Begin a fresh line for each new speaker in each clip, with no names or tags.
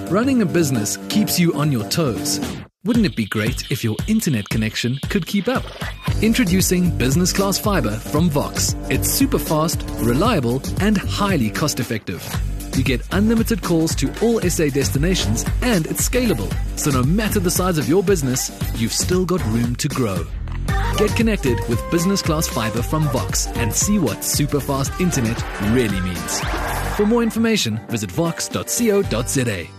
Running a business keeps you on your toes. Wouldn't it be great if your internet connection could keep up? Introducing Business Class Fiber from Vox. It's super fast, reliable, and highly cost-effective. You get unlimited calls to all SA destinations, and it's scalable. So no matter the size of your business, you've still got room to grow. Get connected with Business Class Fiber from Vox and see what super fast internet really means. For more information, visit vox.co.za.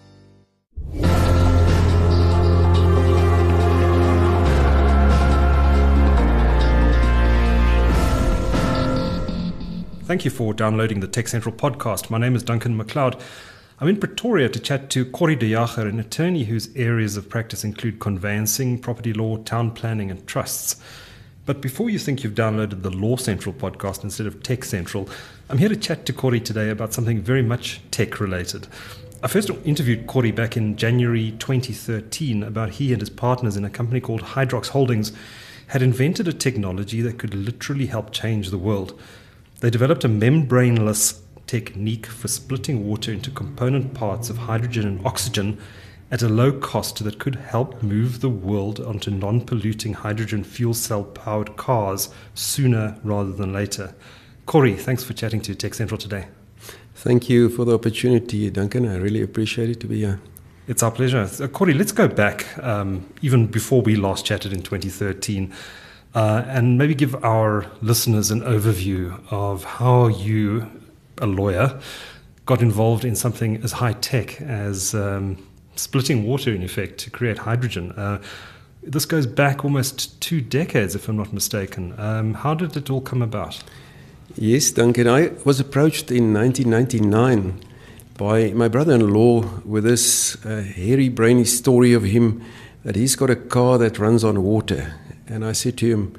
Thank you for downloading the Tech Central podcast. My name is Duncan McLeod. I'm in Pretoria to chat to Corrie de Jager, an attorney whose areas of practice include conveyancing, property law, town planning, and trusts. But before you think you've downloaded the Law Central podcast instead of Tech Central, I'm here to chat to Corrie today about something very much tech-related. I first interviewed Corrie back in January 2013 about he and his partners in a company called Hydrox Holdings had invented a technology that could literally help change the world. They developed a membraneless technique for splitting water into component parts of hydrogen and oxygen at a low cost that could help move the world onto non-polluting hydrogen fuel cell-powered cars sooner rather than later. Corrie, thanks for chatting to Tech Central today.
Thank you for the opportunity, Duncan. I really appreciate it to be here.
It's our pleasure. Corrie, let's go back even before we last chatted in 2013. And maybe give our listeners an overview of how you, a lawyer, got involved in something as high-tech as splitting water, in effect, to create hydrogen. This goes back almost 2 decades, if I'm not mistaken. How did it all come about?
Yes, Duncan, I was approached in 1999 by my brother-in-law with this hairy, brainy story of him that he's got a car that runs on water. And I said to him,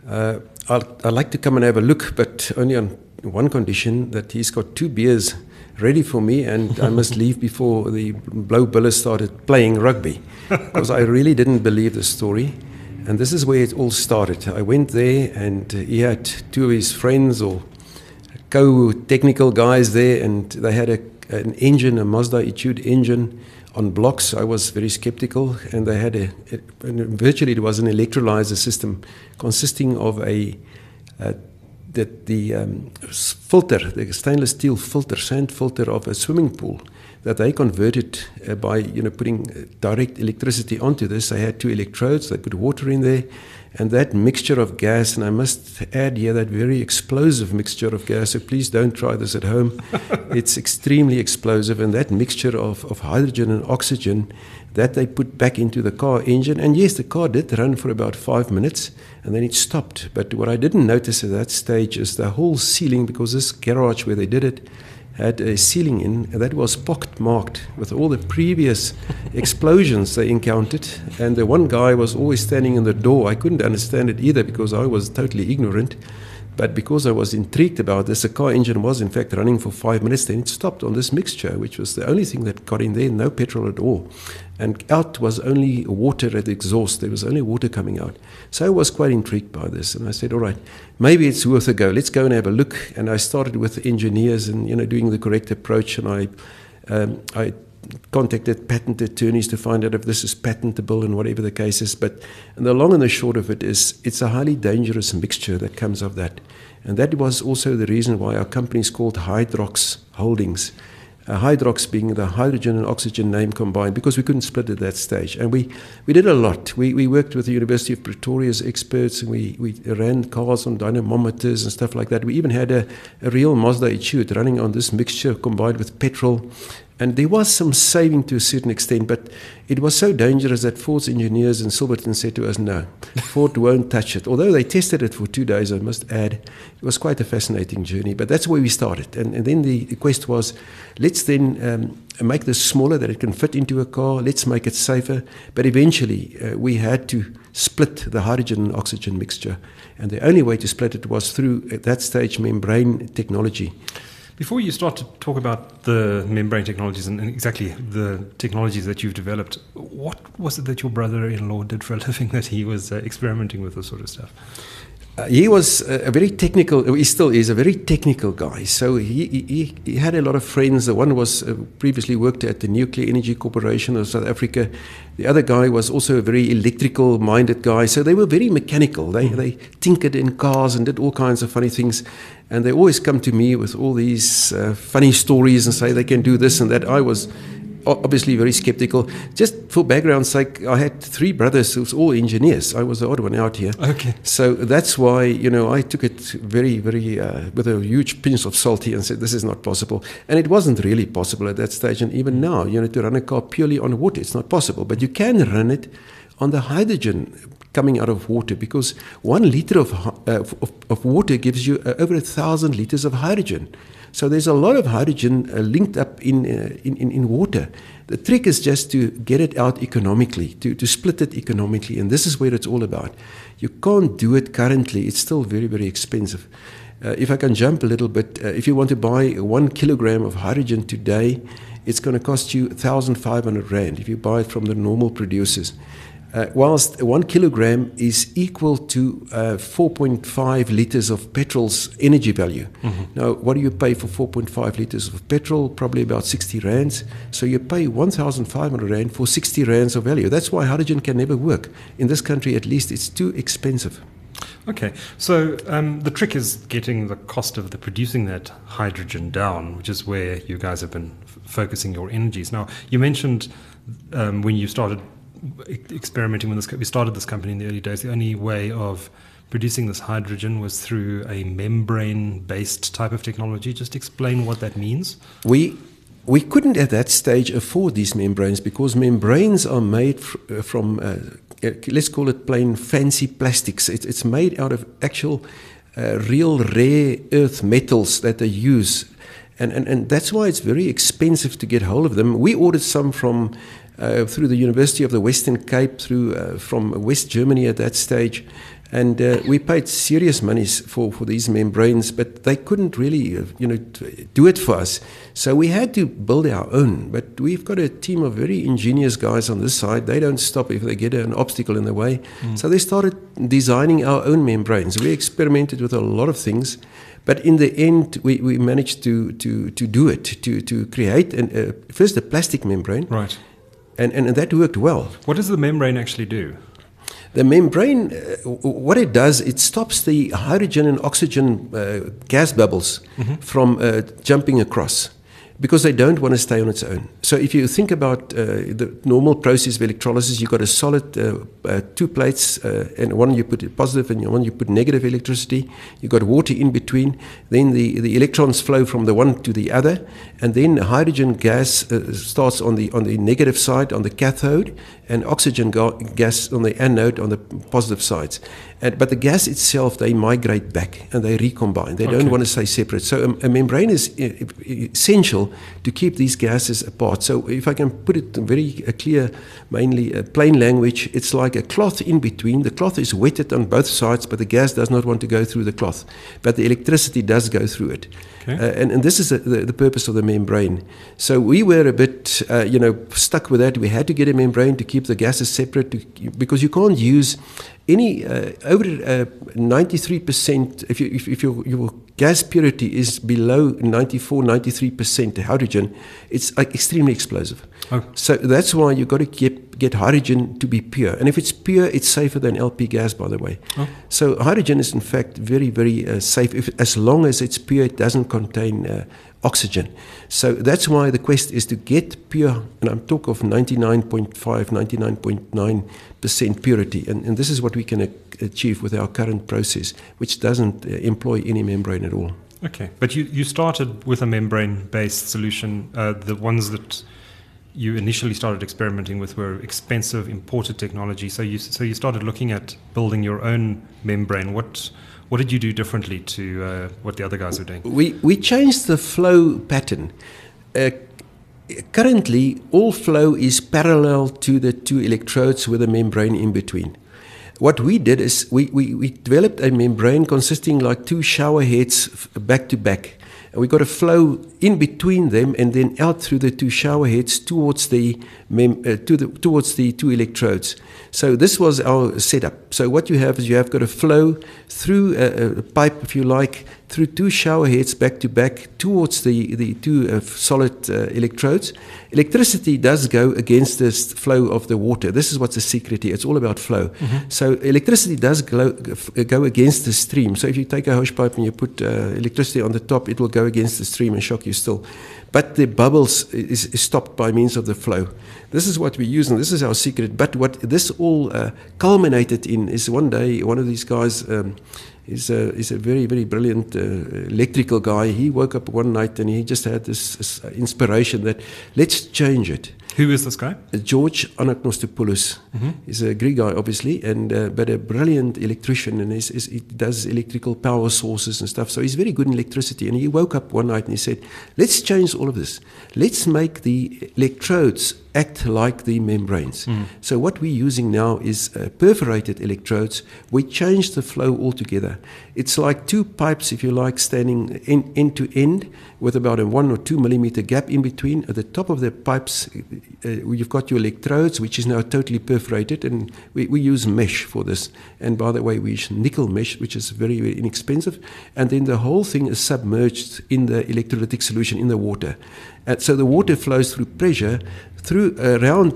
I'd like to come and have a look, but only on one condition, that he's got 2 beers ready for me and I must leave before the Blue Bulls started playing rugby, because I really didn't believe the story. And this is where it all started. I went there and he had 2 of his friends or co-technical guys there, and they had an engine, a Mazda Etude engine, on blocks. I was very skeptical, and they had virtually it was an electrolyzer system consisting of filter, the stainless steel filter, sand filter of a swimming pool that they converted by putting direct electricity onto this. They had 2 electrodes, they put water in there, and that mixture of gas, and I must add here that very explosive mixture of gas, so please don't try this at home. It's extremely explosive, and that mixture of hydrogen and oxygen that they put back into the car engine. And yes, the car did run for about 5 minutes, and then it stopped. But what I didn't notice at that stage is the whole ceiling, because this garage where they did it had a ceiling in that was pockmarked with all the previous explosions they encountered. And the one guy was always standing in the door. I couldn't understand it either because I was totally ignorant. But because I was intrigued about this, the car engine was in fact running for 5 minutes. Then it stopped on this mixture, which was the only thing that got in there, no petrol at all. And out was only water at the exhaust. There was only water coming out. So I was quite intrigued by this. And I said, all right, maybe it's worth a go. Let's go and have a look. And I started with the engineers and, doing the correct approach. And I contacted patent attorneys to find out if this is patentable and whatever the case is. But the long and the short of it is it's a highly dangerous mixture that comes of that. And that was also the reason why our company is called Hydrox Holdings. Hydrox being the hydrogen and oxygen name combined, because we couldn't split at that stage. And we did a lot. We worked with the University of Pretoria's experts, and we ran cars on dynamometers and stuff like that. We even had a real Mazda Etude running on this mixture combined with petrol. And there was some saving to a certain extent, but it was so dangerous that Ford's engineers in Silverton said to us, no, Ford won't touch it. Although they tested it for 2 days, I must add, it was quite a fascinating journey. But that's where we started. And then the quest was, let's then make this smaller, that it can fit into a car. Let's make it safer. But eventually, we had to split the hydrogen and oxygen mixture. And the only way to split it was through, at that stage, membrane technology.
Before you start to talk about the membrane technologies and exactly the technologies that you've developed, what was it that your brother-in-law did for a living that he was experimenting with this sort of stuff?
He was a very technical, he still is a very technical guy. So he had a lot of friends. The one was previously worked at the Nuclear Energy Corporation of South Africa. The other guy was also a very electrical minded guy. So they were very mechanical. They tinkered in cars and did all kinds of funny things. And they always come to me with all these funny stories and say they can do this and that. I was obviously very skeptical. Just for background's sake, I had 3 brothers who was all engineers. I was the odd one out here.
Okay.
So that's why, I took it very, very, with a huge pinch of salt here and said, this is not possible. And it wasn't really possible at that stage. And even now, to run a car purely on water, it's not possible. But you can run it on the hydrogen coming out of water, because 1 liter of water gives you over 1,000 liters of hydrogen. So there's a lot of hydrogen linked up in water. The trick is just to get it out economically, to split it economically, and this is where it's all about. You can't do it currently. It's still very, very expensive. If I can jump a little bit, if you want to buy 1 kilogram of hydrogen today, it's going to cost you 1,500 Rand if you buy it from the normal producers. Whilst 1 kilogram is equal to 4.5 liters of petrol's energy value. Mm-hmm. Now, what do you pay for 4.5 liters of petrol? Probably about 60 rands. So you pay 1,500 Rand for 60 rands of value. That's why hydrogen can never work. In this country, at least, it's too expensive.
Okay, so the trick is getting the cost of producing that hydrogen down, which is where you guys have been focusing your energies. Now, you mentioned when you started experimenting with this, we started this company in the early days, the only way of producing this hydrogen was through a membrane-based type of technology. Just explain what that means.
We couldn't at that stage afford these membranes, because membranes are made from, let's call it plain fancy plastics. It's made out of actual real rare earth metals that they use. And that's why it's very expensive to get hold of them. We ordered some from through the University of the Western Cape, from West Germany at that stage. And we paid serious monies for these membranes, but they couldn't really, do it for us. So we had to build our own. But we've got a team of very ingenious guys on this side. They don't stop if they get an obstacle in the way. So they started designing our own membranes. We experimented with a lot of things. But in the end, we managed to do it, to create first a plastic membrane.
Right.
And that worked well.
What does the membrane actually do?
The membrane, what it does, it stops the hydrogen and oxygen gas bubbles from jumping across, because they don't want to stay on its own. So if you think about the normal process of electrolysis, you've got a solid 2 plates, and one you put positive and one you put negative electricity. You've got water in between. Then the electrons flow from the one to the other, and then hydrogen gas starts on the negative side, on the cathode, and oxygen gas on the anode, on the positive sides. But the gas itself, they migrate back and they recombine. They don't want to stay separate. So a membrane is essential to keep these gases apart. So if I can put it in very clear, mainly plain language, it's like a cloth in between. The cloth is wetted on both sides, but the gas does not want to go through the cloth. But the electricity does go through it. Okay. And this is the purpose of the membrane. So we were a bit, stuck with that. We had to get a membrane to keep the gases separate, because you can't use any over 93%. If your gas purity is below 93% hydrogen, it's extremely explosive. Oh. So that's why you've got to get hydrogen to be pure. And if it's pure, it's safer than LP gas, by the way. Oh. So hydrogen is in fact very, very safe. As long as it's pure, it doesn't contain oxygen. So that's why the quest is to get pure, and I'm talking of 99.5, 99.9% purity. And this is what we can achieve with our current process, which doesn't employ any membrane at all.
Okay, but you started with a membrane-based solution. The ones that you initially started experimenting with were expensive imported technology. So you started looking at building your own membrane. What did you do differently to what the other guys were doing?
We changed the flow pattern. Currently, all flow is parallel to the 2 electrodes with a membrane in between. What we did is we developed a membrane consisting like 2 shower heads back to back. And we've got a flow in between them and then out through the two shower heads towards the two electrodes. So this was our setup. So what you have is you have got a flow through a pipe, if you like, through two shower heads back to back towards the two solid electrodes. Electricity does go against the flow of the water. This is what's the secret here. It's all about flow. So electricity does go against the stream. So if you take a hose pipe and you put electricity on the top, it will go against the stream and shock you still. But the bubbles is stopped by means of the flow. This is what we use, and this is our secret. But what this all culminated in is one day, one of these guys is a very, very brilliant electrical guy. He woke up one night and he just had this inspiration that let's change it.
Who is this guy?
George Anagnostopoulos. He's a Greek guy, obviously, and but a brilliant electrician, and he does electrical power sources and stuff. So he's very good in electricity. And he woke up one night and he said, let's change all of this. Let's make the electrodes act like the membranes. So what we're using now is perforated electrodes. We change the flow altogether. It's like two pipes, if you like, standing end to end with about a 1 or 2 millimeter gap in between. At the top of the pipes, you've got your electrodes, which is now totally perforated, and we use mesh for this. And by the way, we use nickel mesh, which is very, very inexpensive. And then the whole thing is submerged in the electrolytic solution in the water. So the water flows through pressure around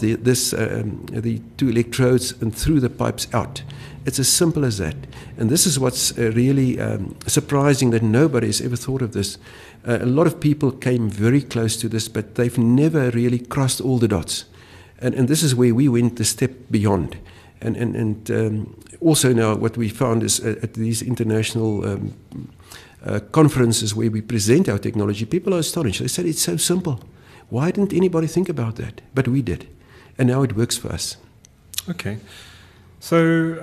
the two electrodes and through the pipes out. It's as simple as that. And this is what's really surprising, that nobody has ever thought of this. A lot of people came very close to this, but they've never really crossed all the dots. And this is where we went a step beyond. And also now what we found is at these international conferences where we present our technology, people are astonished. They said, it's so simple. Why didn't anybody think about that? But we did. And now it works for us.
Okay. So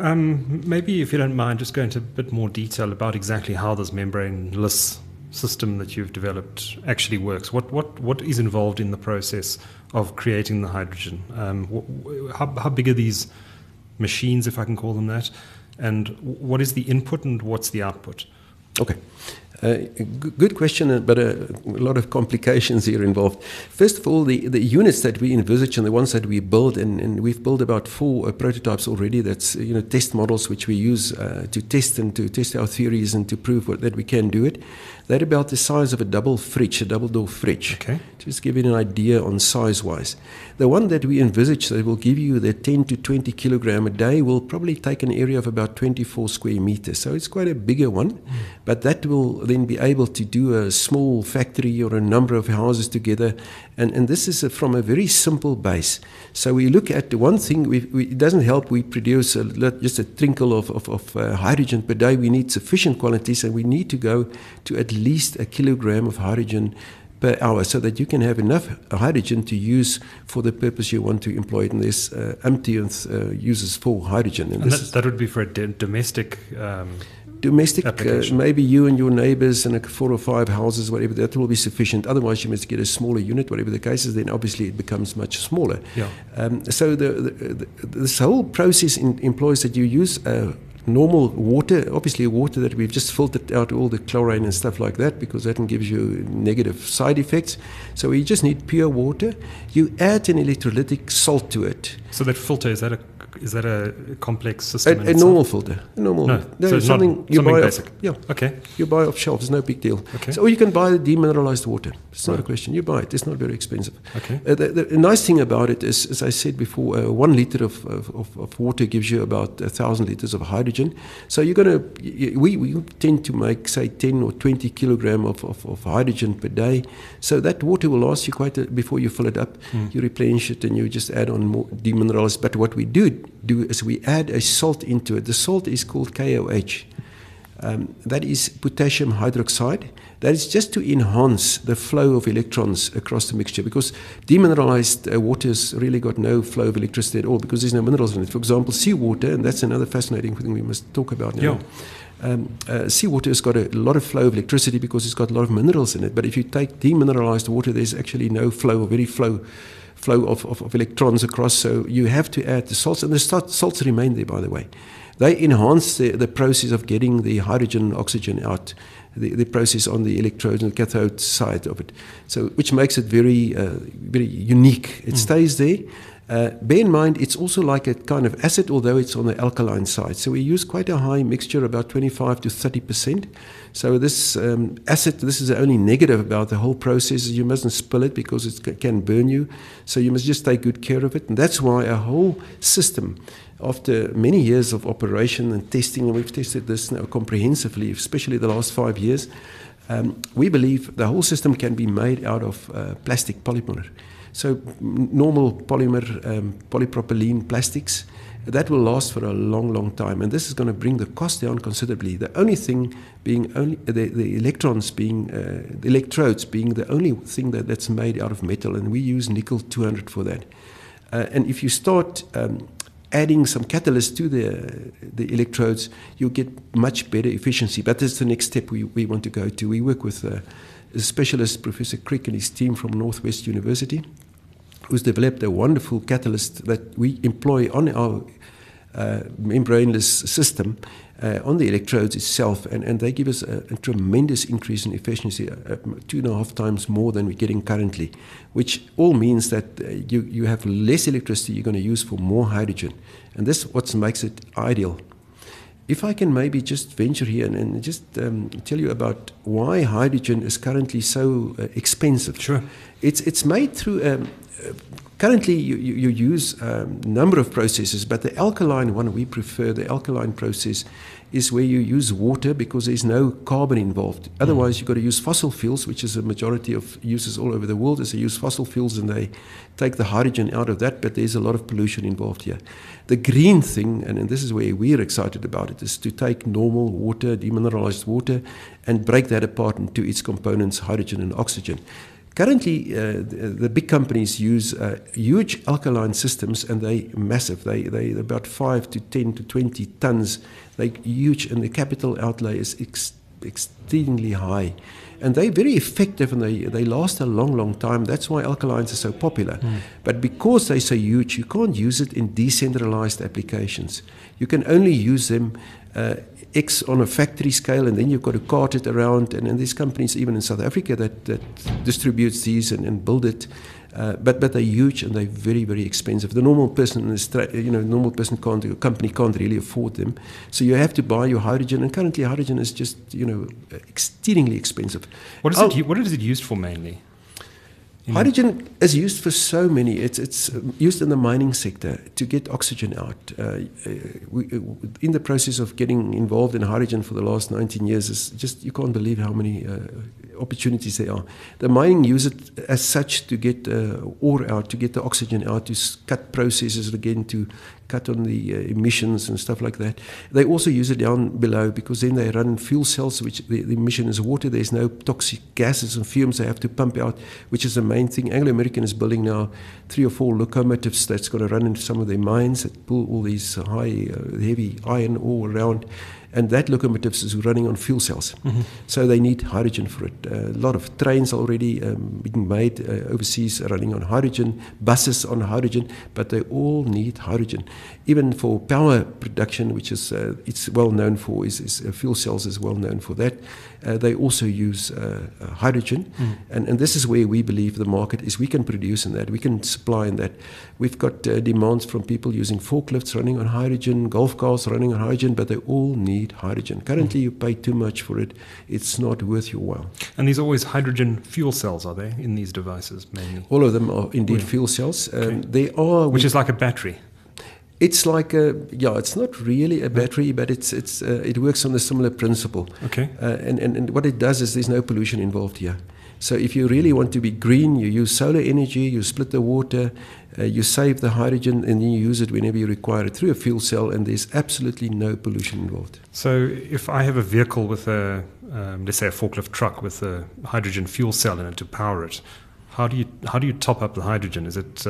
maybe if you don't mind, just go into a bit more detail about exactly how this membraneless system that you've developed actually works. What is involved in the process of creating the hydrogen? How big are these machines, if I can call them that? And what is the input and what's the output?
Okay. Good question, but a lot of complications here involved. First of all, the units that we envisage and the ones that we build, and we've built about 4 prototypes already. That's test models which we use to test our theories and to prove that we can do it. They're about the size of a double door fridge.
Okay.
Just give you an idea on size-wise. The one that we envisage that will give you the 10 to 20 kilogram a day will probably take an area of about 24 square meters. So it's quite a bigger one, but that will then be able to do a small factory or a number of houses together. And this is from a very simple base. So we look at one thing, it doesn't help we produce just a trinkle of hydrogen per day. We need sufficient quantities, and we need to go to at least a kilogram of hydrogen per hour, so that you can have enough hydrogen to use for the purpose you want to employ it. And there's umpteenth uses for hydrogen.
And that would be for a domestic
maybe you and your neighbors and 4 or 5 houses, whatever, that will be sufficient. Otherwise, you must get a smaller unit, whatever the case is, then obviously it becomes much smaller.
Yeah.
So this whole process employs that you use normal water, obviously water that we've just filtered out all the chlorine and stuff like that, because that gives you negative side effects. So you just need pure water. You add an electrolytic salt to it.
So that filter, is that a complex system?
A normal filter. No,
so it's
something
not something basic.
Yeah.
Okay.
You buy off shelf. It's no big deal.
Okay.
So, or you can buy demineralized water. It's not a question. You buy it. It's not very expensive.
Okay.
The nice thing about it is, as I said before, 1 liter of water gives you about 1,000 liters of hydrogen. So you're going to, we tend to make, say, 10 or 20 kilogram of hydrogen per day. So that water will last you before you fill it up. You replenish it and you just add on more demineralized. But what we do is we add a salt into it. The salt is called KOH. That is potassium hydroxide. That is just to enhance the flow of electrons across the mixture, because demineralized water has really got no flow of electricity at all, because there's no minerals in it. For example, seawater, and that's another fascinating thing we must talk about now. Yeah. Seawater has got a lot of flow of electricity because it's got a lot of minerals in it. But if you take demineralized water, there's actually no flow, or very flow of electrons across. So you have to add the salts, and the salts remain there, by the way. They enhance the process of getting the hydrogen and oxygen out the process on the electrode and cathode side of it. So, which makes it very, very unique. It stays there. Bear in mind, it's also like a kind of acid, although it's on the alkaline side. So we use quite a high mixture, about 25 to 30%. So this acid, this is the only negative about the whole process. You mustn't spill it because it can burn you. So you must just take good care of it. And that's why our whole system, after many years of operation and testing, and we've tested this now comprehensively, especially the last 5 years, we believe the whole system can be made out of plastic polymer. So normal polymer, polypropylene plastics, that will last for a long, long time. And this is going to bring the cost down considerably. The only thing being the electrons being, the electrodes being the only thing that's made out of metal. And we use nickel 200 for that. And if you start adding some catalyst to the electrodes, you get much better efficiency. But that's the next step we want to go to. We work with a specialist, Professor Crick and his team from Northwest University, who's developed a wonderful catalyst that we employ on our membraneless system on the electrodes itself, and they give us a tremendous increase in efficiency, 2.5 times more than we're getting currently, which all means that you have less electricity you're going to use for more hydrogen, and this is what makes it ideal. If I can maybe just venture here and just tell you about why hydrogen is currently so expensive.
Sure.
It's made through, currently you use a number of processes, but the alkaline one we prefer, the alkaline process, is where you use water because there's no carbon involved. Otherwise, you've got to use fossil fuels, which is a majority of users all over the world, is they use fossil fuels and they take the hydrogen out of that, but there's a lot of pollution involved here. The green thing, and this is where we're excited about it, is to take normal water, demineralized water, and break that apart into its components, hydrogen and oxygen. Currently, the big companies use huge alkaline systems, and they're massive. They're about 5 to 10 to 20 tons. They're huge, and the capital outlay is extremely high. And they're very effective, and they last a long, long time. That's why alkalines are so popular. But because they're so huge, you can't use it in decentralized applications. You can only use them X on a factory scale, and then you've got to cart it around. And there's companies even in South Africa that distributes these and build it. But they're huge and they're very, very expensive. The normal person, company can't really afford them. So you have to buy your hydrogen, and currently hydrogen is just exceedingly expensive.
What is it used for mainly?
Hydrogen is used for so many. It's used in the mining sector to get oxygen out. In the process of getting involved in hydrogen for the last 19 years, is just, you can't believe how many opportunities there are. The mining use it as such to get ore out, to get the oxygen out, to cut processes again, to cut on the emissions and stuff like that. They also use it down below because then they run fuel cells, which the emission is water. There's no toxic gases and fumes they have to pump out, which is the main thing. Anglo American is building now 3 or 4 locomotives that's going to run into some of their mines that pull all these high, heavy iron ore around. And that locomotives is running on fuel cells. So they need hydrogen for it. A lot of trains already being made overseas running on hydrogen, buses on hydrogen, but they all need hydrogen. Even for power production, which is it's well known for, is fuel cells is well known for that. They also use hydrogen, and this is where we believe the market is. We can produce in that, we can supply in that. We've got demands from people using forklifts running on hydrogen, golf cars running on hydrogen, but they all need hydrogen. Currently, you pay too much for it. It's not worth your while.
And these are always hydrogen fuel cells, are they, in these devices mainly?
All of them are indeed fuel cells. They are,
which is like a battery.
It's like it's not really a battery, but it works on a similar principle.
Okay.
And what it does is there's no pollution involved here. So if you really want to be green, you use solar energy, you split the water, you save the hydrogen, and then you use it whenever you require it through a fuel cell, and there's absolutely no pollution involved.
So if I have a vehicle with a, let's say a forklift truck with a hydrogen fuel cell in it to power it, how do you top up the hydrogen?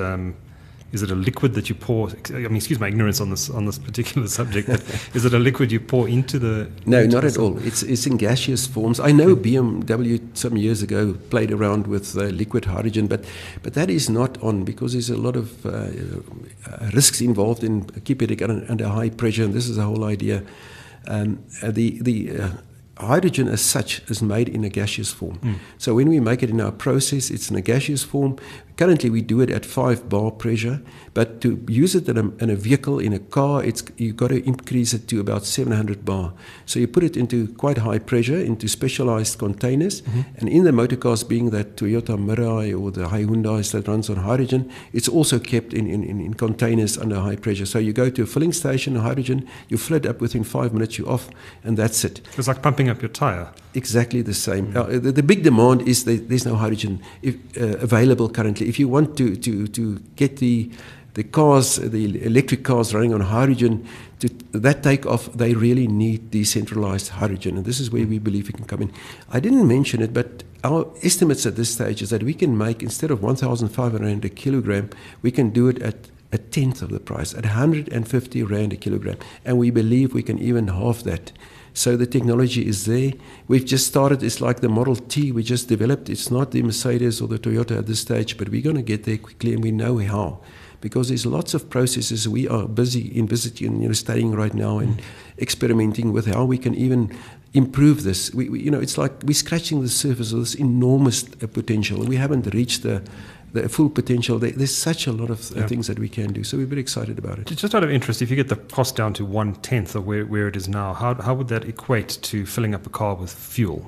Is it a liquid that you pour? I mean, excuse my ignorance on this particular subject, but is it a liquid you pour into the?
No, not at all. It's in gaseous forms. I know BMW some years ago played around with liquid hydrogen, but that is not on because there's a lot of risks involved in keeping it under high pressure, and this is the whole idea. hydrogen as such is made in a gaseous form. So when we make it in our process, it's in a gaseous form. Currently, we do it at 5 bar pressure, but to use it in a vehicle, in a car, you've got to increase it to about 700 bar. So you put it into quite high pressure, into specialized containers, and in the motor cars, being that Toyota Mirai or the Hyundais that runs on hydrogen, it's also kept in containers under high pressure. So you go to a filling station, hydrogen, you fill it up within 5 minutes, you're off, and that's it.
It's like pumping up your tire.
Exactly the same. The big demand is there's no hydrogen available currently. If you want to get the cars, the electric cars running on hydrogen, that take off, they really need decentralized hydrogen. And this is where we believe we can come in. I didn't mention it, but our estimates at this stage is that we can make, instead of 1,500 Rand a kilogram, we can do it at a tenth of the price, at 150 Rand a kilogram. And we believe we can even halve that. So the technology is there. We've just started. It's like the Model T we just developed. It's not the Mercedes or the Toyota at this stage, but we're going to get there quickly, and we know how. Because there's lots of processes we are busy in studying right now and experimenting with how we can even improve this. It's like we're scratching the surface of this enormous potential. We haven't reached the full potential. There's such a lot of things that we can do. So we're very excited about it.
Just out of interest, if you get the cost down to 1/10 of where it is now, how would that equate to filling up a car with fuel,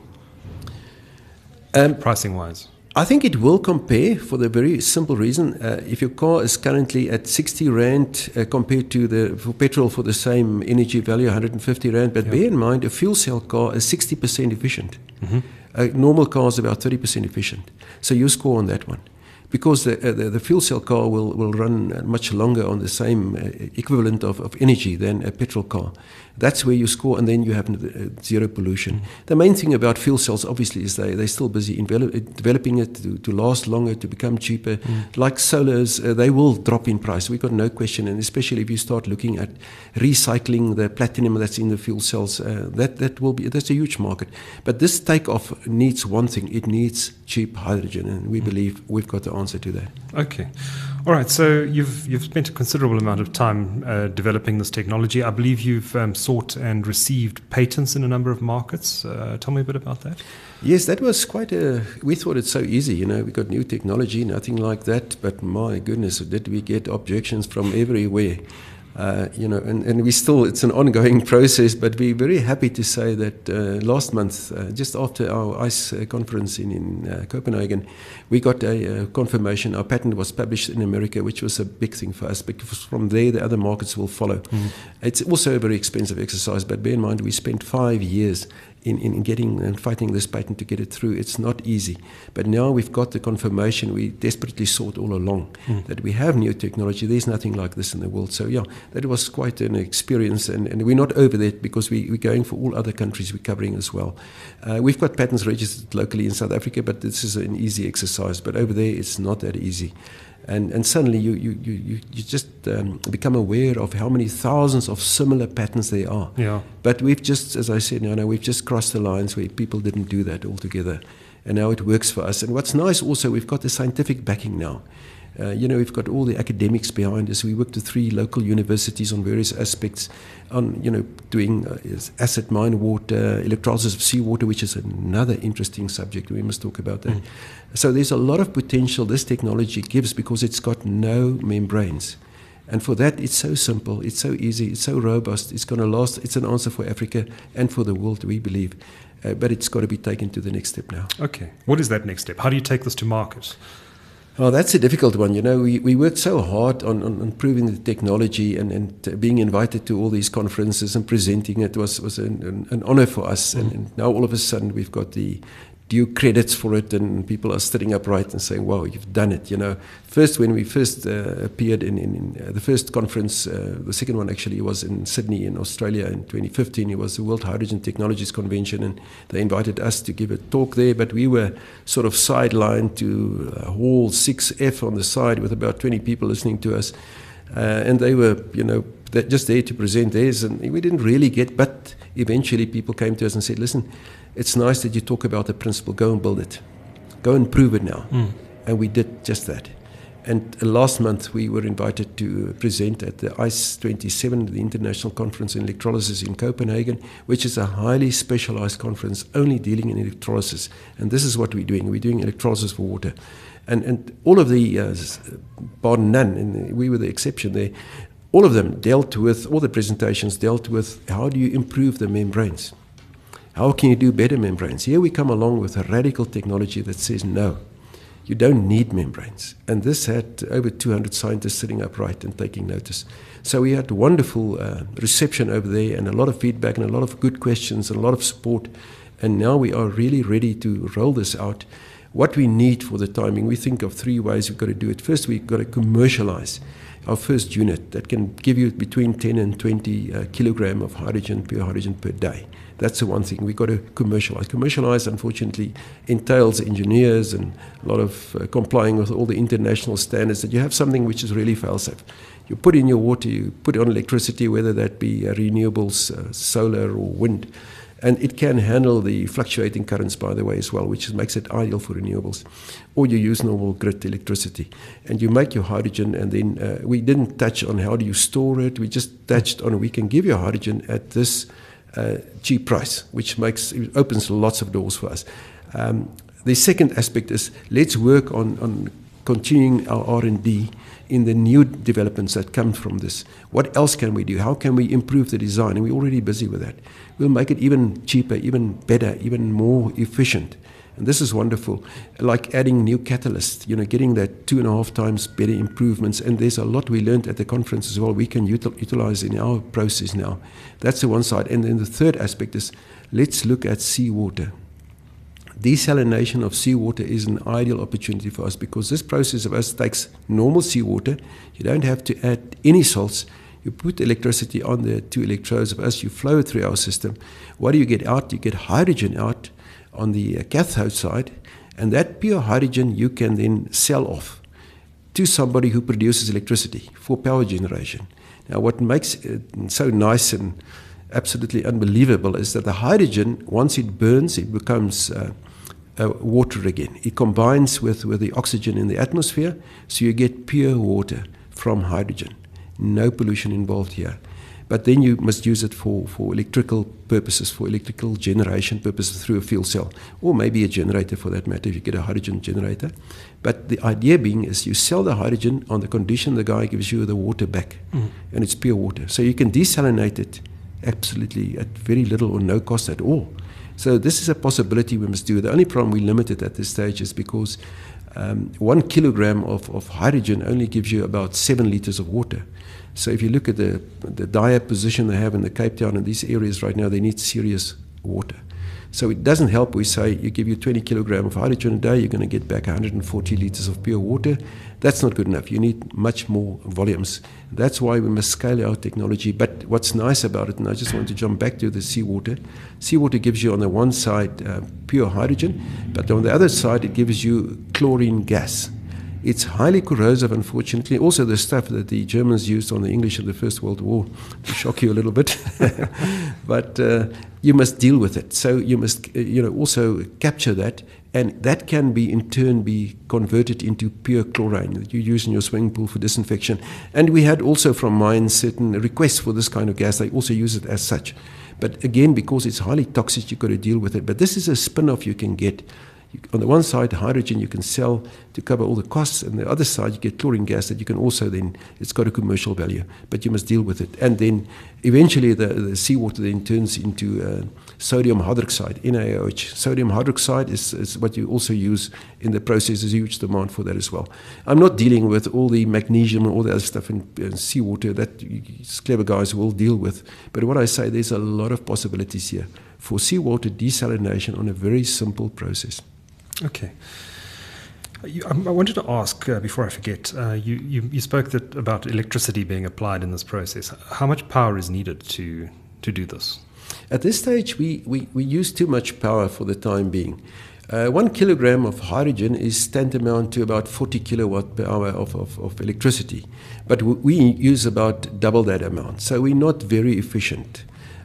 pricing-wise?
I think it will compare for the very simple reason. If your car is currently at 60 Rand compared to for petrol for the same energy value, 150 Rand, but bear in mind a fuel cell car is 60% efficient. A normal car is about 30% efficient. So you score on that one. Because the fuel cell car will run much longer on the same equivalent of energy than a petrol car. That's where you score, and then you have zero pollution. The main thing about fuel cells, obviously, is they're still busy developing it to last longer, to become cheaper. Like solars, they will drop in price. We've got no question, and especially if you start looking at recycling the platinum that's in the fuel cells, that's a huge market. But this takeoff needs one thing: it needs cheap hydrogen, and we believe we've got the answer to that.
Okay. All right, so you've spent a considerable amount of time developing this technology. I believe you've sought and received patents in a number of markets. Tell me a bit about that.
Yes, that was we thought it's so easy, we got new technology, nothing like that, but my goodness, did we get objections from everywhere. And we still, it's an ongoing process, but we're very happy to say that last month, just after our ICE conference in Copenhagen, we got a confirmation. Our patent was published in America, which was a big thing for us, because from there the other markets will follow. It's also a very expensive exercise, but bear in mind we spent 5 years in getting and fighting this patent to get it through. It's not easy. But now we've got the confirmation we desperately sought all along, that we have new technology. There's nothing like this in the world. So yeah, that was quite an experience, and we're not over that, because we're going for all other countries we're covering as well. We've got patents registered locally in South Africa, but this is an easy exercise. But over there, it's not that easy. And suddenly you just become aware of how many thousands of similar patterns there are.
Yeah.
But we've just, as I said, we've just crossed the lines where people didn't do that altogether. And now it works for us. And what's nice also, we've got the scientific backing now. We've got all the academics behind us. We worked with 3 local universities on various aspects on, doing acid mine water, electrolysis of seawater, which is another interesting subject. We must talk about that. So there's a lot of potential this technology gives, because it's got no membranes. And for that, it's so simple, it's so easy, it's so robust, it's going to last. It's an answer for Africa and for the world, we believe. But it's got to be taken to the next step now.
Okay. What is that next step? How do you take this to market?
Oh, that's a difficult one. We worked so hard on improving the technology and being invited to all these conferences and presenting it was an honor for us. And now all of a sudden we've got the due credits for it, and people are sitting upright and saying, wow, you've done it. First, when we first appeared in the first conference, the second one actually was in Sydney in Australia in 2015. It was the World Hydrogen Technologies Convention, and they invited us to give a talk there, but we were sort of sidelined to Hall 6F on the side with about 20 people listening to us. And they were, just there to present theirs, and we didn't really get, but eventually people came to us and said, listen, it's nice that you talk about the principle, go and build it. Go and prove it now. And we did just that. And last month we were invited to present at the ICE 27, the International Conference in Electrolysis in Copenhagen, which is a highly specialized conference only dealing in electrolysis. And this is what we're doing. We're doing electrolysis for water. And all of the, bar none, and we were the exception there, all of them dealt with, all the presentations dealt with how do you improve the membranes? How can you do better membranes? Here we come along with a radical technology that says no. You don't need membranes. And this had over 200 scientists sitting upright and taking notice. So we had wonderful reception over there and a lot of feedback and a lot of good questions and a lot of support. And now we are really ready to roll this out. What we need for the timing, we think of 3 ways we've got to do it. First, we've got to commercialize our first unit that can give you between 10 and 20 kilogram of hydrogen, pure hydrogen per day. That's the one thing we've got to commercialize. Commercialize, unfortunately, entails engineers and a lot of complying with all the international standards, that you have something which is really fail-safe. You put in your water, you put on electricity, whether that be renewables, solar or wind, and it can handle the fluctuating currents, by the way, as well, which makes it ideal for renewables. Or you use normal grid electricity. And you make your hydrogen, and then we didn't touch on how do you store it. We just touched on we can give you hydrogen at this cheap price, which opens lots of doors for us. The second aspect is let's work on continuing our R&D in the new developments that come from this. What else can we do? How can we improve the design? And we're already busy with that. We'll make it even cheaper, even better, even more efficient. And this is wonderful. Like adding new catalysts, getting that 2.5 times better improvements. And there's a lot we learned at the conference as well we can utilize in our process now. That's the one side. And then the third aspect is let's look at seawater. Desalination of seawater is an ideal opportunity for us because this process of us takes normal seawater. You don't have to add any salts. You put electricity on the 2 electrodes of us. You flow it through our system. What do you get out? You get hydrogen out on the cathode side. And that pure hydrogen you can then sell off to somebody who produces electricity for power generation. Now what makes it so nice and absolutely unbelievable is that the hydrogen, once it burns, it becomes water again. It combines with the oxygen in the atmosphere, so you get pure water from hydrogen. No pollution involved here. But then you must use it for electrical purposes, for electrical generation purposes through a fuel cell, or maybe a generator for that matter if you get a hydrogen generator. But the idea being is you sell the hydrogen on the condition the guy gives you the water back, and it's pure water. So you can desalinate it absolutely at very little or no cost at all. So this is a possibility we must do. The only problem we limit it at this stage is because 1 kilogram of hydrogen only gives you about 7 liters of water. So if you look at the dire position they have in the Cape Town and these areas right now, they need serious water. So it doesn't help we say you give you 20 kilogram of hydrogen a day, you're going to get back 140 liters of pure water. That's not good enough. You need much more volumes. That's why we must scale our technology. But what's nice about it, and I just want to jump back to the seawater. Seawater gives you on the one side pure hydrogen, but on the other side it gives you chlorine gas. It's highly corrosive, unfortunately. Also the stuff that the Germans used on the English in the First World War, to shock you a little bit. But you must deal with it. So you must also capture that, and that can be in turn be converted into pure chlorine that you use in your swimming pool for disinfection. And we had also from mines certain requests for this kind of gas. They also use it as such. But again, because it's highly toxic, you've got to deal with it. But this is a spin-off you can get. On the one side, hydrogen you can sell to cover all the costs, and the other side you get chlorine gas that you can also then, it's got a commercial value, but you must deal with it. And then eventually the seawater then turns into sodium hydroxide, NaOH. Sodium hydroxide is what you also use in the process. There's a huge demand for that as well. I'm not dealing with all the magnesium and all the other stuff in seawater that clever guys will deal with. But what I say, there's a lot of possibilities here for seawater desalination on a very simple process.
Okay. I wanted to ask, before I forget, you spoke about electricity being applied in this process. How much power is needed to do this?
At this stage, we use too much power for the time being. 1 kilogram of hydrogen is tantamount to about 40 kilowatt per hour of electricity. But we use about double that amount. So we're not very efficient.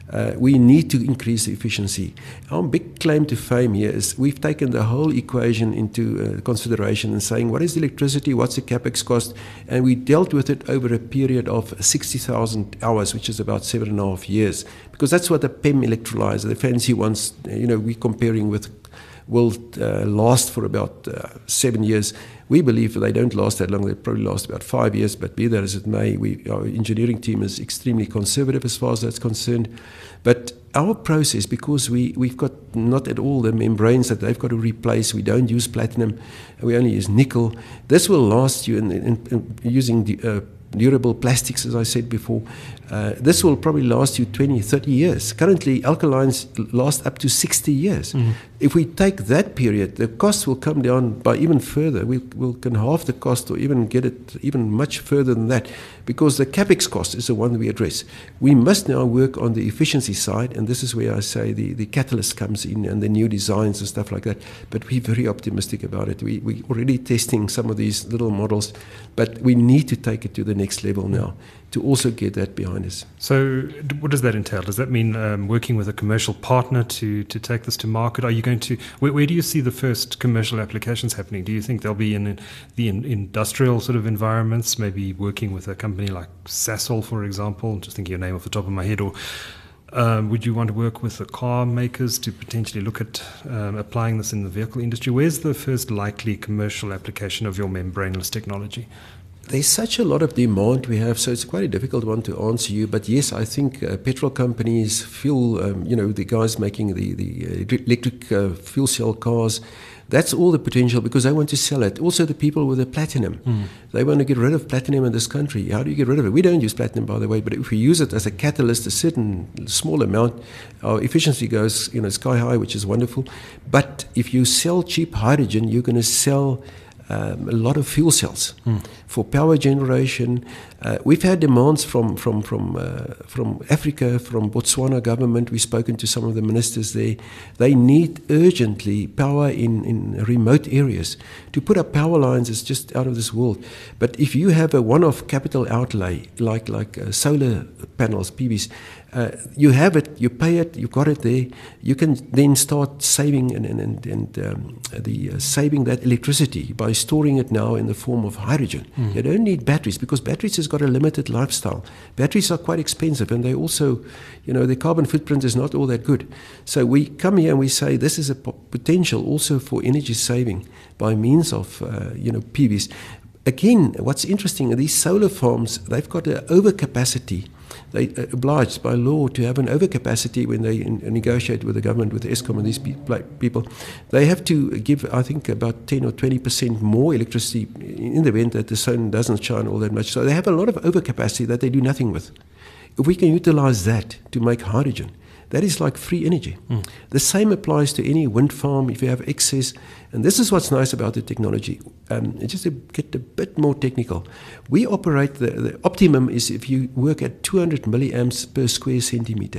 We need to increase the efficiency. Our big claim to fame here is we've taken the whole equation into consideration and saying what is electricity, what's the capex cost, and we dealt with it over a period of 60,000 hours, which is about 7.5 years, because that's what the PEM electrolyzer, the fancy ones, we're comparing with, will last for about 7 years. We believe they don't last that long. They probably last about 5 years, but be that as it may, our engineering team is extremely conservative as far as that's concerned. But our process, because we've got not at all the membranes that they've got to replace, we don't use platinum, we only use nickel. This will last you in using durable plastics, as I said before. This will probably last you 20, 30 years. Currently, alkalines last up to 60 years. Mm-hmm. If we take that period, the cost will come down by even further. We can halve the cost or even get it even much further than that, because the capex cost is the one we address. We must now work on the efficiency side, and this is where I say the catalyst comes in and the new designs and stuff like that. But we're very optimistic about it. We're already testing some of these little models, but we need to take it to the next level now to also get that behind us.
So what does that entail? Does that mean working with a commercial partner to take this to market? Are you going to, where do you see the first commercial applications happening? Do you think they'll be in the industrial sort of environments, maybe working with a company like Sasol, for example, just thinking your name off the top of my head, or would you want to work with the car makers to potentially look at applying this in the vehicle industry? Where's the first likely commercial application of your membraneless technology?
There's such a lot of demand we have, so it's quite a difficult one to answer you. But yes, I think petrol companies, fuel, the guys making the electric fuel cell cars, that's all the potential, because they want to sell it. Also the people with the platinum, they want to get rid of platinum in this country. How do you get rid of it? We don't use platinum, by the way, but if we use it as a catalyst, a certain small amount, our efficiency goes sky high, which is wonderful. But if you sell cheap hydrogen, you're going to sell a lot of fuel cells for power generation. We've had demands from Africa, from Botswana government. We've spoken to some of the ministers there. They need urgently power in remote areas. To put up power lines is just out of this world. But if you have a one-off capital outlay, like solar panels, PVs, you have it, you pay it, you've got it there. You can then start saving saving that electricity by storing it now in the form of hydrogen. You don't need batteries, because batteries has got a limited lifestyle. Batteries are quite expensive, and they also, the carbon footprint is not all that good. So we come here and we say this is a potential also for energy saving by means of PVs. Again, what's interesting, these solar farms, they've got an overcapacity. They are obliged by law to have an overcapacity when they negotiate with the government, with the Eskom and these people. They have to give, I think, about 10 or 20% more electricity in the event that the sun doesn't shine all that much. So they have a lot of overcapacity that they do nothing with. If we can utilize that to make hydrogen, that is like free energy. The same applies to any wind farm if you have excess. And this is what's nice about the technology. Just to get a bit more technical, we operate, the optimum is if you work at 200 milliamps per square centimeter.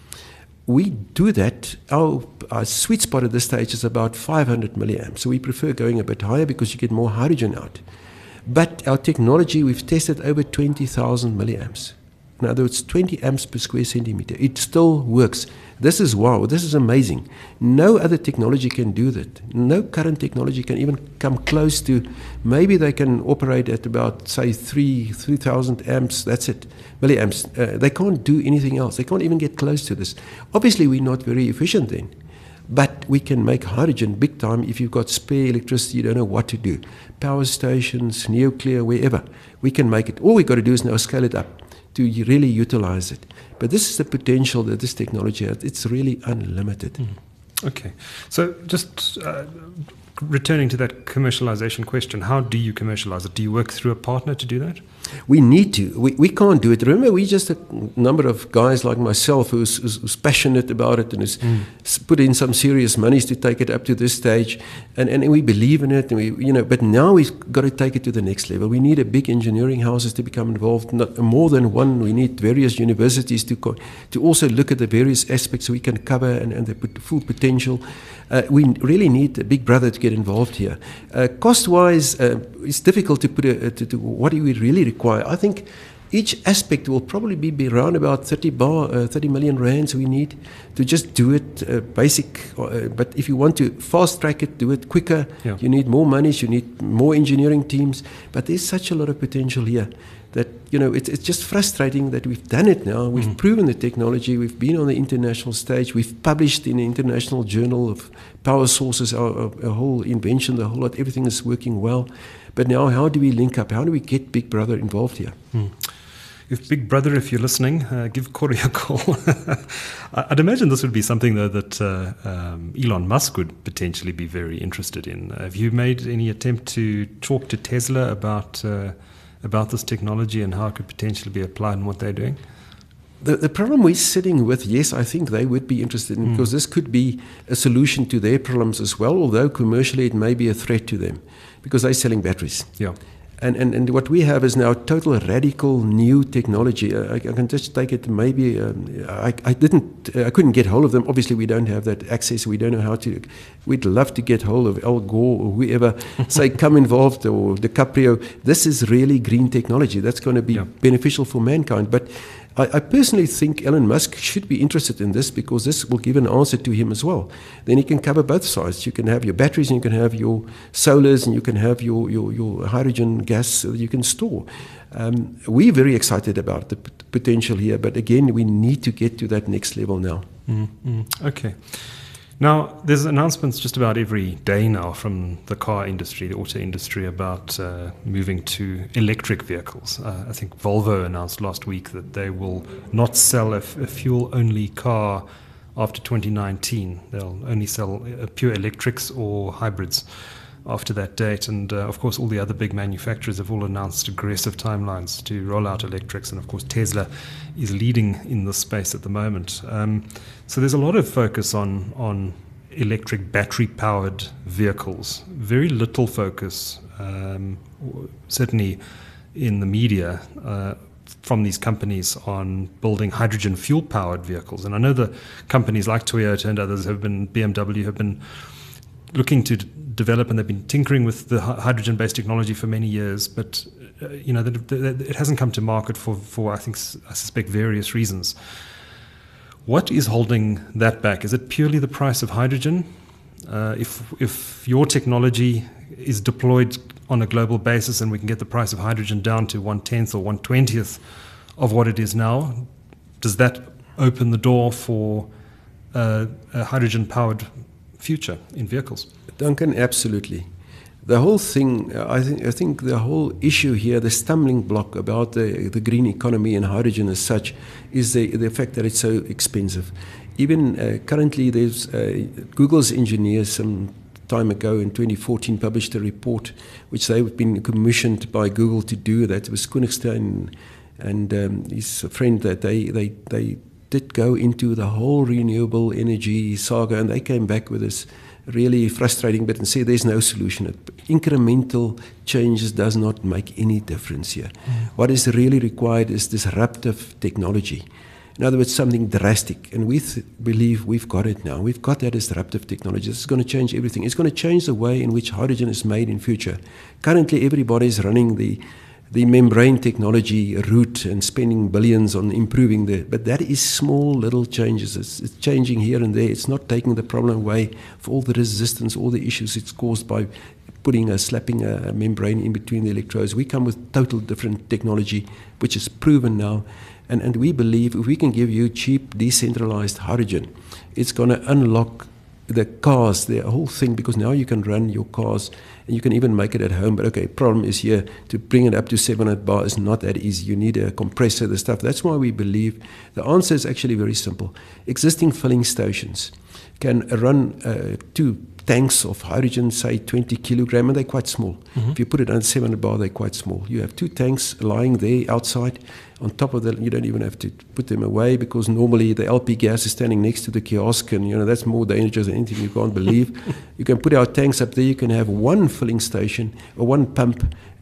We do that. Our sweet spot at this stage is about 500 milliamps. So we prefer going a bit higher because you get more hydrogen out. But our technology, we've tested over 20,000 milliamps. In other words, 20 amps per square centimeter. It still works. This is wow. This is amazing. No other technology can do that. No current technology can even come close to. Maybe they can operate at about, say, 3,000 amps. That's it. Milliamps. They can't do anything else. They can't even get close to this. Obviously, we're not very efficient then. But we can make hydrogen big time if you've got spare electricity, you don't know what to do. Power stations, nuclear, wherever. We can make it. All we've got to do is now scale it up to really utilize it. But this is the potential that this technology has. It's really unlimited.
Okay. So just returning to that commercialization question, how do you commercialize it? Do you work through a partner to do that?
We need to. We can't do it. Remember, we're just a number of guys like myself who's passionate about it and has put in some serious monies to take it up to this stage, and we believe in it. And but now we've got to take it to the next level. We need a big engineering houses to become involved, not more than one. We need various universities to also look at the various aspects we can cover and the full potential. We really need a big brother to get involved here. Cost-wise, it's difficult to put to what do we really require. I think Each aspect will probably be around about 30 million rands we need to just do it basic. But if you want to fast track it, do it quicker, you need more monies, you need more engineering teams. But there's such a lot of potential here that, it's just frustrating that we've done it now. We've proven the technology. We've been on the international stage. We've published in the International Journal of Power Sources our whole invention, the whole lot. Everything is working well. But now how do we link up? How do we get Big Brother involved here?
If Big Brother, if you're listening, give Corey a call. I'd imagine this would be something, though, that Elon Musk would potentially be very interested in. Have you made any attempt to talk to Tesla about this technology and how it could potentially be applied in what they're doing?
The problem we're sitting with, yes, I think they would be interested in, because this could be a solution to their problems as well, although commercially it may be a threat to them, because they're selling batteries.
Yeah.
And what we have is now total radical new technology. I can just take it. Maybe I couldn't get hold of them. Obviously, we don't have that access. We don't know how to. We'd love to get hold of Al Gore or whoever. Say, come involved, or DiCaprio. This is really green technology. That's going to be beneficial for mankind. But I personally think Elon Musk should be interested in this, because this will give an answer to him as well. Then he can cover both sides. You can have your batteries, and you can have your solars, and you can have your hydrogen gas that you can store. We're very excited about the potential here, but again, we need to get to that next level now.
Okay. Now, there's announcements just about every day now from the car industry, the auto industry, about moving to electric vehicles. I think Volvo announced last week that they will not sell a fuel-only car after 2019. They'll only sell pure electrics or hybrids after that date. And, of course, all the other big manufacturers have all announced aggressive timelines to roll out electrics. And, of course, Tesla is leading in this space at the moment. So there's a lot of focus on electric battery-powered vehicles. Very little focus, certainly in the media, from these companies on building hydrogen fuel-powered vehicles. And I know the companies like Toyota and others BMW have been looking to develop, and they've been tinkering with the hydrogen-based technology for many years, but it hasn't come to market for I suspect various reasons. What is holding that back? Is it purely the price of hydrogen? If your technology is deployed on a global basis and we can get the price of hydrogen down to 1/10th or 1/20th of what it is now, does that open the door for a hydrogen-powered future in vehicles?
Duncan, absolutely. The whole thing, I think the whole issue here, the stumbling block about the green economy and hydrogen as such, is the fact that it's so expensive. Even currently, there's Google's engineers some time ago in 2014 published a report which they've been commissioned by Google to do. That was Koenigstein and his friend, that they did go into the whole renewable energy saga, and they came back with this really frustrating bit and say there's no solution. Incremental changes does not make any difference here. What is really required is disruptive technology. In other words, something drastic. And we believe we've got it now. We've got that disruptive technology. This is going to change everything. It's going to change the way in which hydrogen is made in future. Currently, everybody is running the membrane technology route and spending billions on improving but that is small little changes. It's changing here and there. It's not taking the problem away for all the resistance, all the issues it's caused by slapping a membrane in between the electrodes. We come with total different technology, which is proven now. And we believe if we can give you cheap, decentralized hydrogen, it's going to unlock the cars, the whole thing, because now you can run your cars and you can even make it at home. But okay, problem is here, to bring it up to 700 bar is not that easy. You need a compressor, the stuff. That's why we believe the answer is actually very simple. Existing filling stations can run 2 tanks of hydrogen, say 20 kilogram, and they're quite small. If you put it on 700 bar, they're quite small. You have 2 tanks lying there outside. On top of that, you don't even have to put them away, because normally the LP gas is standing next to the kiosk, and that's more dangerous than anything you can't believe. You can put our tanks up there. You can have 1 filling station or 1 pump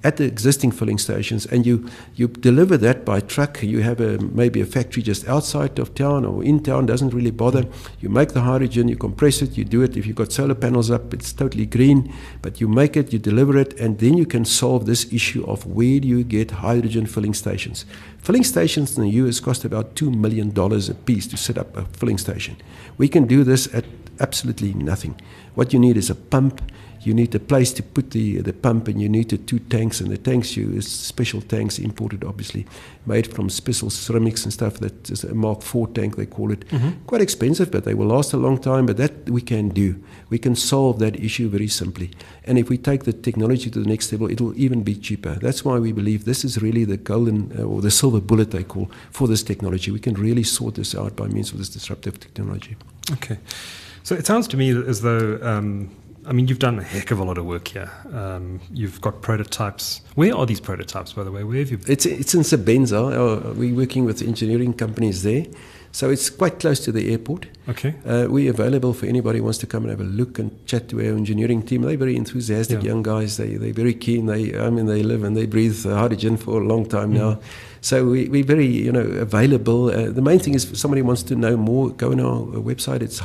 at the existing filling stations, and you deliver that by truck. You have maybe a factory just outside of town or in town, doesn't really bother. You make the hydrogen, you compress it, you do it. If you've got solar panels up, it's totally green, but you make it, you deliver it, and then you can solve this issue of where do you get hydrogen filling stations. Filling stations in the US cost about $2 million a piece to set up a filling station. We can do this at absolutely nothing. What you need is a pump. You need a place to put the pump, and you need the 2 tanks, and the tanks is special tanks imported, obviously, made from special ceramics and stuff. That is a Mark IV tank, they call it. Quite expensive, but they will last a long time. But that we can do. We can solve that issue very simply. And if we take the technology to the next level, it will even be cheaper. That's why we believe this is really the golden or the silver bullet, they call, for this technology. We can really sort this out by means of this disruptive technology.
Okay. So it sounds to me as though... you've done a heck of a lot of work here. You've got prototypes. Where are these prototypes, by the way? Where have you been?
It's in Sebenza. We're working with engineering companies there. So it's quite close to the airport.
Okay.
We're available for anybody who wants to come and have a look and chat to our engineering team. They're very enthusiastic young guys. They're very keen. They live and they breathe hydrogen for a long time now. So we're very, available. The main thing is if somebody wants to know more, go on our website. It's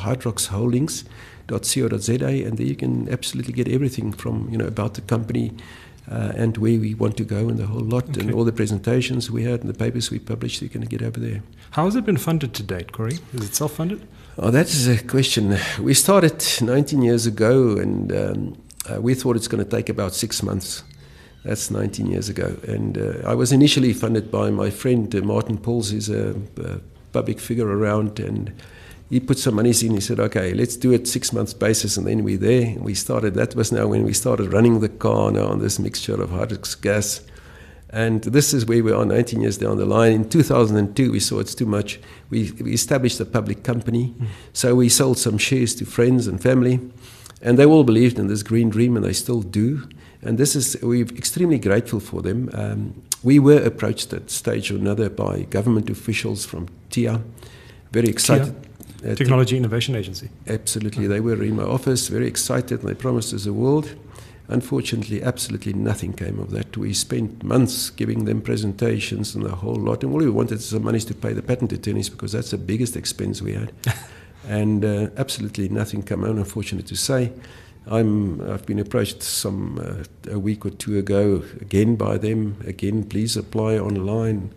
hydroxholdings.co.za, and there you can absolutely get everything from, about the company and where we want to go and the whole lot, and all the presentations we had and the papers we published, you can get over there.
How has it been funded to date, Corey? Is it self-funded?
Oh, that is a question. We started 19 years ago, and we thought it's going to take about 6 months. That's 19 years ago. And I was initially funded by my friend Martin Pauls, who's a public figure around, and he put some money in. He said, okay, let's do it 6 months basis, and then we're there. And we started, that was now when we started running the car now on this mixture of hydrogen gas. And this is where we are 19 years down the line. In 2002, we saw it's too much. We established a public company. So we sold some shares to friends and family. And they all believed in this green dream, and they still do. And we're extremely grateful for them. We were approached at stage or another by government officials from TIA, very excited.
TIA? Technology Innovation Agency.
Absolutely. They were in my office, very excited, and they promised us the world. Unfortunately, absolutely nothing came of that. We spent months giving them presentations and the whole lot. And all we wanted is some money to pay the patent attorneys, because that's the biggest expense we had. And absolutely nothing came out, unfortunate to say. I've been approached a week or two ago again by them. Again, please apply online.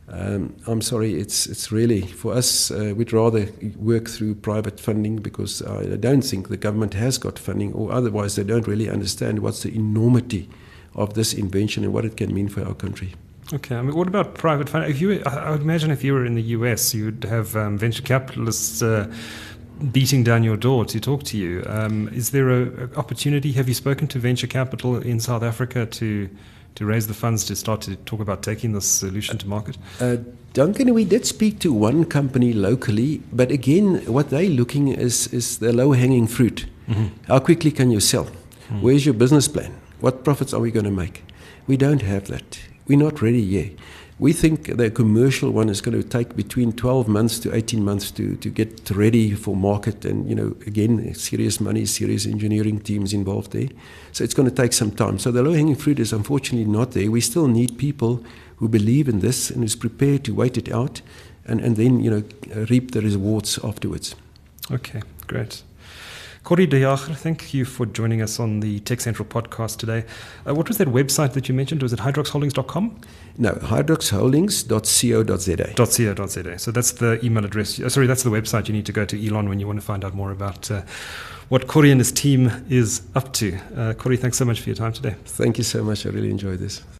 I'm sorry, it's really, for us, we'd rather work through private funding, because I don't think the government has got funding, or otherwise they don't really understand what's the enormity of this invention and what it can mean for our country.
Okay, what about private funding? I would imagine if you were in the US, you'd have venture capitalists beating down your door to talk to you. Is there an opportunity? Have you spoken to venture capital in South Africa to raise the funds to start to talk about taking this solution to market?
Duncan, we did speak to one company locally, but again, what they're looking is the low-hanging fruit. How quickly can you sell? Where's your business plan? What profits are we going to make? We don't have that. We're not ready yet. We think the commercial one is going to take between 12 months to 18 months to get ready for market. And, again, serious money, serious engineering teams involved there. So it's going to take some time. So the low-hanging fruit is unfortunately not there. We still need people who believe in this and who's prepared to wait it out and then, reap the rewards afterwards.
Okay, great. Corey de Jager, thank you for joining us on the Tech Central podcast today. What was that website that you mentioned? Was it hydroxholdings.com?
No, hydroxholdings.co.za.
.co.za. So that's the email address. Sorry, that's the website you need to go to, Elon, when you want to find out more about what Corey and his team is up to. Corey, thanks so much for your time today.
Thank you so much. I really enjoyed this.